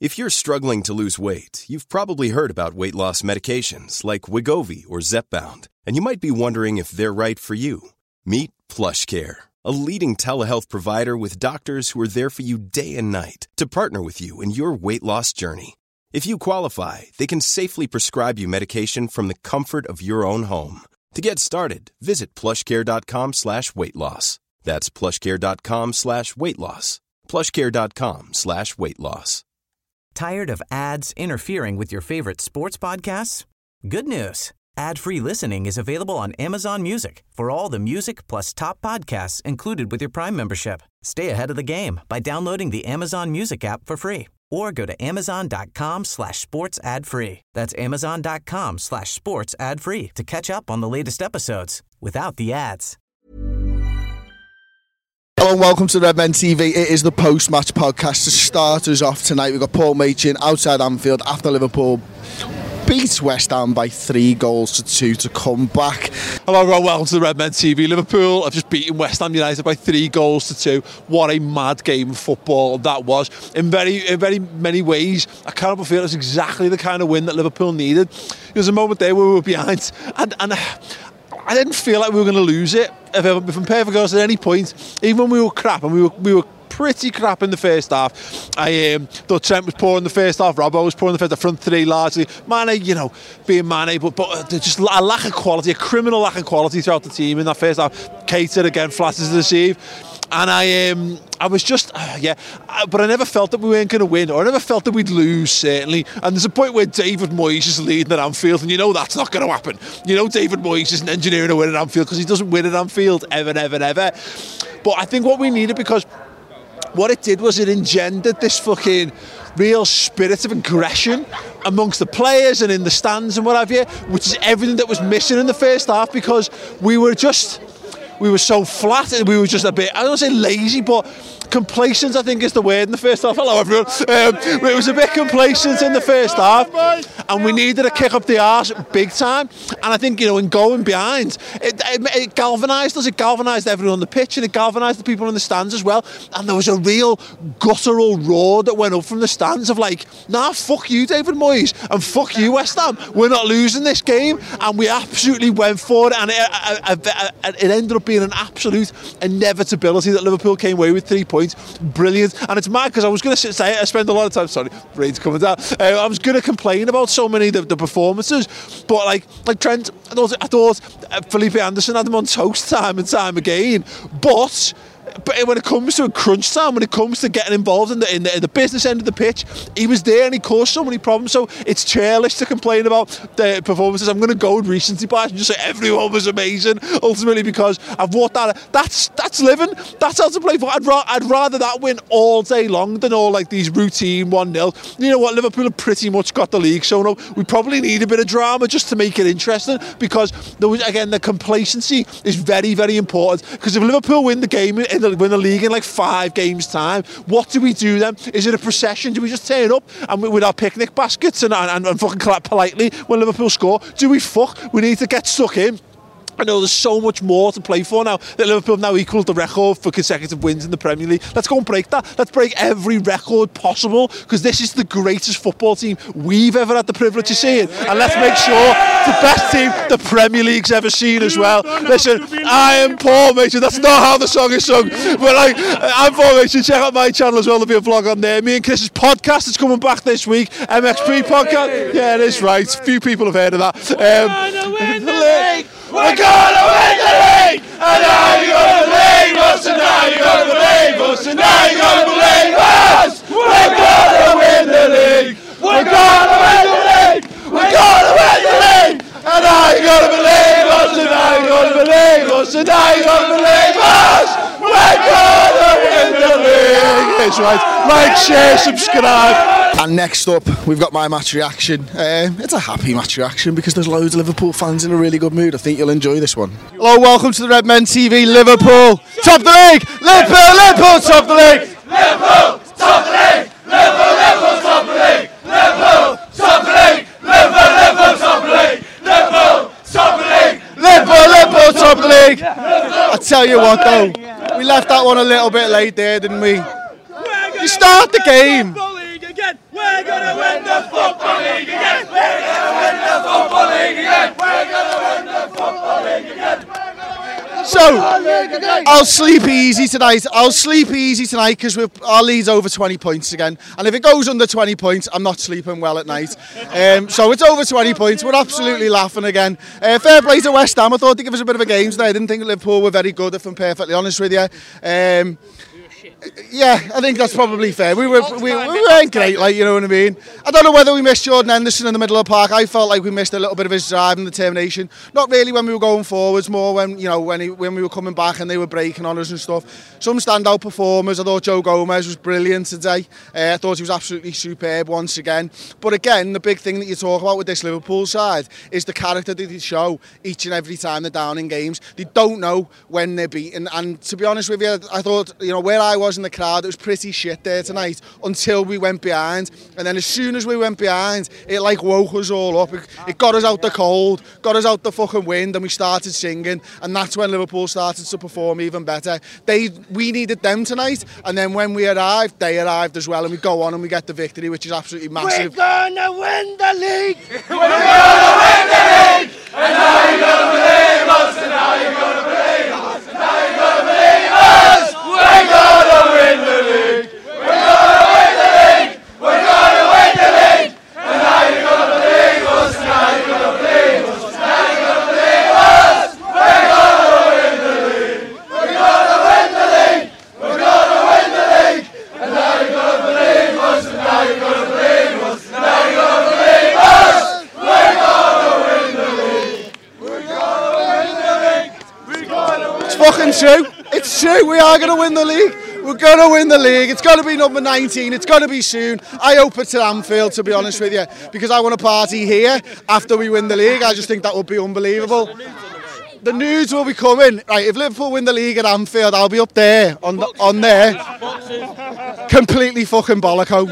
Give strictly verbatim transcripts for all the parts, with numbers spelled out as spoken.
If you're struggling to lose weight, you've probably heard about weight loss medications like Wegovy or Zepbound, and you might be wondering if they're right for you. Meet PlushCare, a leading telehealth provider with doctors who are there for you day and night to partner with you in your weight loss journey. If you qualify, they can safely prescribe you medication from the comfort of your own home. To get started, visit plushcare.com slash weight loss. That's plushcare.com slash weight loss. plushcare.com slash weight loss. Tired of ads interfering with your favorite sports podcasts? Good news. Ad-free listening is available on Amazon Music for all the music plus top podcasts included with your Prime membership. Stay ahead of the game by downloading the Amazon Music app for free or go to amazon.com slash sports ad free. That's amazon.com slash sports ad free to catch up on the latest episodes without the ads. Hello and welcome to Red Men T V. It is the post-match podcast. To start us off tonight, we've got Paul Machin outside Anfield after Liverpool beat West Ham by three goals to two to come back. Hello everyone, welcome to the Red Men T V. Liverpool have just beaten West Ham United by three goals to two. What a mad game of football that was. In very in very many ways, I cannot feel it's exactly the kind of win that Liverpool needed. There was a moment there where we were behind and, and I didn't feel like we were going to lose it. If I'm perfectly honest, at any point, even when we were crap, and we were we were pretty crap in the first half. I um, thought Trent was poor in the first half, Robbo was poor in the first, the front three largely. Mane, you know, being Mane, but, but just a lack of quality, a criminal lack of quality throughout the team in that first half. Keita again, flat as a deceive. And I um, I was just, uh, yeah, uh, but I never felt that we weren't going to win, or I never felt that we'd lose, certainly. And there's a point where David Moyes is leading at Anfield, and you know that's not going to happen. You know David Moyes isn't engineering a win at Anfield because he doesn't win at Anfield ever, ever, ever. But I think what we needed, because what it did was it engendered this fucking real spirit of aggression amongst the players and in the stands and what have you, which is everything that was missing in the first half, because we were just... We were so flat and we were just a bit, I don't want to say lazy, but complacent, I think is the word in the first half. Hello everyone. Um, it was a bit complacent in the first half and we needed a kick up the arse big time. And I think, you know, in going behind, it, it, it galvanised us, it galvanised everyone on the pitch and it galvanised the people in the stands as well. And there was a real guttural roar that went up from the stands of like, nah, fuck you David Moyes and fuck you West Ham. We're not losing this game. And we absolutely went for it, and it, it, it, it ended up being an absolute inevitability that Liverpool came away with three points. Brilliant. And it's mad because I was going to say, I spend a lot of time, sorry, brain's coming down, uh, I was going to complain about so many of the, the performances, but like like Trent, I thought, I thought Felipe Anderson had them on toast time and time again, but But when it comes to a crunch time, when it comes to getting involved in the, in the in the business end of the pitch, he was there and he caused so many problems. So it's churlish to complain about the performances. I'm going to go with recency bias and just say everyone was amazing. Ultimately, because I've walked that. That's that's living. That's how to play for. I'd, ra- I'd rather that win all day long than all like these routine one nil. You know what? Liverpool have pretty much got the league. So no, we probably need a bit of drama just to make it interesting, because there was, again, the complacency is very, very important. Because if Liverpool win the game in the, win the league in like five games time, what do we do then? Is it a procession? Do we just turn up and we, with our picnic baskets and, and, and fucking clap politely when Liverpool score? Do we fuck? We need to get stuck in. I know there's so much more to play for now, that Liverpool have now equalled the record for consecutive wins in the Premier League. Let's go and break that. Let's break every record possible, because this is the greatest football team we've ever had the privilege of seeing. And let's make sure it's the best team the Premier League's ever seen as well. Listen, I am Paul Machin. That's not how the song is sung. But like, I'm Paul Machin. Check out my channel as well. There'll be a vlog on there. Me and Chris's podcast is coming back this week. M X P podcast. Yeah, it is right. Few people have heard of that. Um, We're gonna win the league! And now you're gonna believe us! And now you're gonna believe us! And now you're gonna believe us! We're gonna win the league! We're gonna win the league! We're gonna win the league! And now you're gonna believe us! And now you're gonna believe us! And now you're gonna believe us! We're gonna win the league! That's right. Like, share, subscribe. And next up, we've got my match reaction. Um, it's a happy match reaction because there's loads of Liverpool fans in a really good mood. I think you'll enjoy this one. Hello, welcome to the Red Men T V. Liverpool, top of the league! Liverpool, Liverpool, top of the league! Liverpool, top of the league! Liverpool, Liverpool, top of the league! Liverpool, top of the league! Liverpool, Liverpool, top of the league! Liverpool, top of the league! Liverpool, Liverpool, top of the league! I tell you what though, we left that one a little bit late there, didn't we? You start the game. We're We're gonna win the Football League again! We're gonna win the Football League again! We're gonna win the Football League again! So, I'll sleep easy tonight. I'll sleep easy tonight because our lead's over twenty points again. And if it goes under twenty points, I'm not sleeping well at night. Um, so it's over twenty points. We're absolutely laughing again. Uh, fair play to West Ham. I thought they'd give us a bit of a game today. I didn't think Liverpool were very good, if I'm perfectly honest with you. Um, Yeah, I think that's probably fair. We, were, we, we weren't great, like, you know what I mean? I don't know whether we missed Jordan Henderson in the middle of the park. I felt like we missed a little bit of his drive and determination. Not really when we were going forwards, more when, you know, when, he, when we were coming back and they were breaking on us and stuff. Some standout performers. I thought Joe Gomez was brilliant today. Uh, I thought he was absolutely superb once again. But again, the big thing that you talk about with this Liverpool side is the character that they show each and every time they're down in games. They don't know when they're beaten. And to be honest with you, I thought, you know, where I was in the crowd, it was pretty shit there tonight until we went behind. And then as soon as we went behind, it like woke us all up. It, it got us out the cold, got us out the fucking wind, and we started singing. And that's when Liverpool started to perform even better. They, we needed them tonight, and then when we arrived, they arrived as well, and we go on and we get the victory, which is absolutely massive. We're gonna win the league! We're gonna win the league! And now you're gonna believe us, and now you're gonna believe us, and now you're gonna believe us! We're gonna win the league! We're gonna win the league! We're gonna win the league! And now you're gonna believe us, and now you're gonna believe us, and now you're gonna believe us! We're gonna win the league! We're gonna win the league! We're gonna win the league! And now you're gonna believe us, and now you're gonna believe us, and now you're gonna believe us! We're gonna win the league! We're gonna win the league! We're gonna win the league! It's fucking true. It's true. We are going to win the league. We're going to win the league. It's got to be number nineteen. It's got to be soon. I hope it's at Anfield, to be honest with you, because I want to party here after we win the league. I just think that would be unbelievable. The nudes will be coming. Right, if Liverpool win the league at Anfield, I'll be up there, on the, on there, completely fucking bolloco.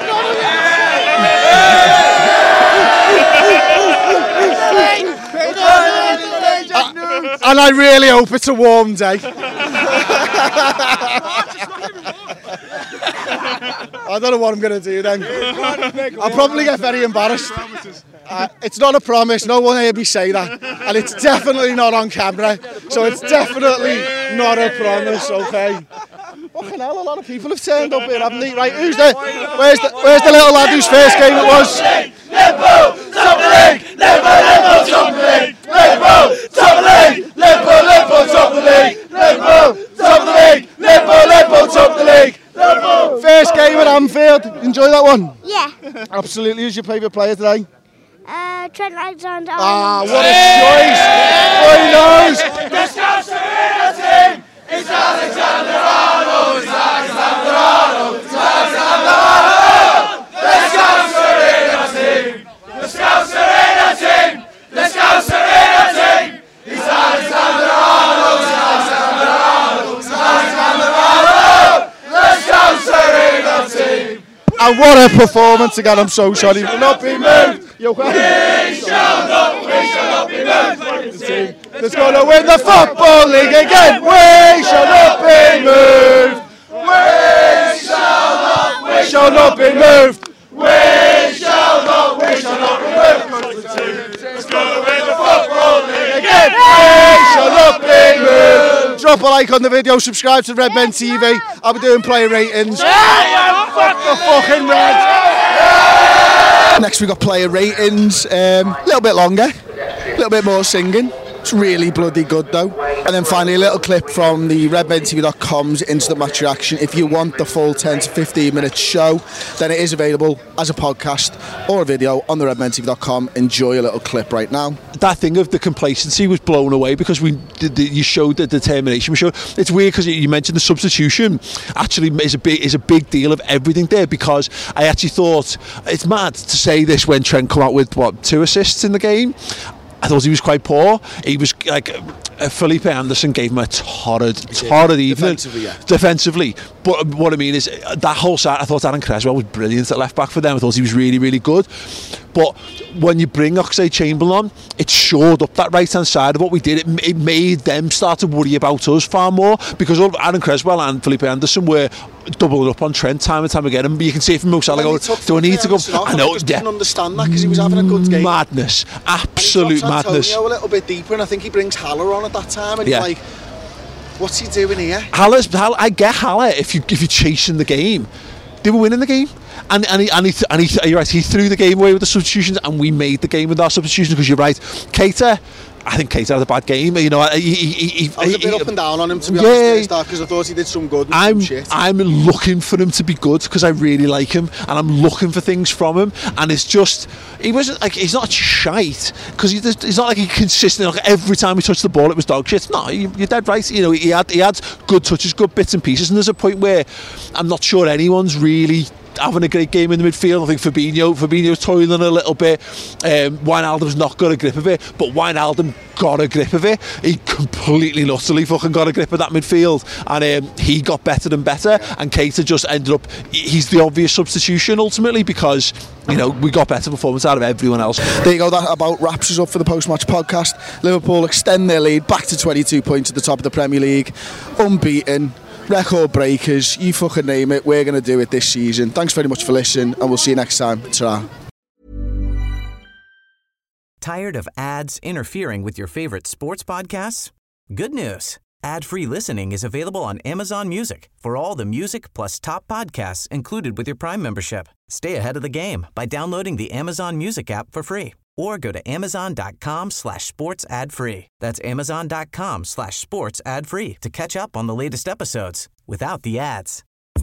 And I really hope it's a warm day. I don't know what I'm going to do then. I'll probably get very embarrassed. Uh, it's not a promise. No one heard me say that. And it's definitely not on camera. So it's definitely not a promise, okay? Fucking hell, a lot of people have turned up here, haven't they? Right, who's the... Where's the, where's the little lad whose first game it was? Liverpool, top of the league! Liverpool, Liverpool, top of the league! Liverpool, top of the league! Liverpool, Liverpool, top of the league! Liverpool, top of the league! Liverpool, Liverpool, top of the league! Liverpool! First game at Anfield. Enjoy that one? Yeah. Absolutely. Who's your favourite player today? Uh, Trent Alexander. Ah, what a choice! Boy knows! The Scouts are in the team! It's Alexander Arnold! It's Alexander Arnold! It's Alexander Arnold! The Scouts are in the team! The Scouts are in the team! The Scouts are in the team! It's Alexander Arnold! It's Alexander Arnold! It's Alexander Arnold! The Scouts are in the team! And what a performance again, I'm so sorry. We shall not be moved! Yo, We shall not, we shall not be moved! That's going to win the Football League again. We shall not be moved. We shall not, we We shall not be moved. We shall not, we shall not be moved! It's gonna win the Football League Again, we shall not be moved. Drop a like on the video, subscribe to Red Men T V. I'll be doing player ratings. Fuck the fucking Reds. Next we got player ratings. A um, little bit longer, a little bit more singing. It's really bloody good though. And then finally a little clip from the red men t v dot com's Instant Match Reaction. If you want the full ten to fifteen minute show, then it is available as a podcast or a video on the red men t v dot com. Enjoy a little clip right now. That thing of the complacency was blown away because we did the, you showed the determination. We showed, it's weird because you mentioned the substitution actually is a big is a big deal of everything there, because I actually thought it's mad to say this when Trent come out with what two assists in the game. I thought he was quite poor. He was like uh, Felipe Anderson gave him a torrid, torrid evening defensively, yeah. defensively. But what I mean is uh, that whole side. I thought Aaron Creswell was brilliant at left back for them. I thought he was really, really good. But when you bring Oxlade-Chamberlain on, it's shored up that right-hand side of what we did. It, it made them start to worry about us far more, because all Aaron Creswell and Felipe Anderson were doubling up on Trent time and time again, and you can see it from Mo Salah going, do I need to go? I know, I just yeah. didn't understand that because he was having a good game. Madness, absolute and he madness. Antonio a little bit deeper, and I think he brings Haller on at that time, and yeah. he's like, what's he doing here? Haller's, Haller, I get Haller if you if you're chasing the game. They were winning the game, and and he and he, and he you're right. He threw the game away with the substitutions, and we made the game with our substitutions. Because you're right, Keita. I think Keita had a bad game. You know, he, he, he, I was a bit he, up and down on him, to be yeah, honest, because I thought he did some good and I'm, some shit. I'm looking for him to be good because I really like him, and I'm looking for things from him. And it's just, he wasn't like, he's not shite, because he, he's not like he consistent. Like every time he touched the ball, it was dog shit. No, you, you're dead right. You know, he had he had good touches, good bits and pieces. And there's a point where I'm not sure anyone's really having a great game in the midfield. I think Fabinho, Fabinho's toiling a little bit. Um, Wijnaldum's not got a grip of it, but Wijnaldum got a grip of it. He completely and utterly fucking got a grip of that midfield, and um, he got better and better. And Keita just ended up, he's the obvious substitution ultimately, because you know we got better performance out of everyone else. There you go. That about wraps us up for the post-match podcast. Liverpool extend their lead back to twenty-two points at the top of the Premier League, unbeaten. Record breakers, you fucking name it, we're going to do it this season. Thanks very much for listening, and we'll see you next time. Ta-ra. Tired of ads interfering with your favorite sports podcasts? Good news. Ad-free listening is available on Amazon Music for all the music plus top podcasts included with your Prime membership. Stay ahead of the game by downloading the Amazon Music app for free, or go to amazon.com slash sports ad free. That's amazon.com slash sports ad free to catch up on the latest episodes without the ads.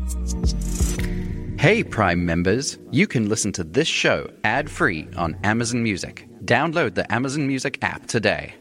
Hey, Prime members, you can listen to this show ad free on Amazon Music. Download the Amazon Music app today.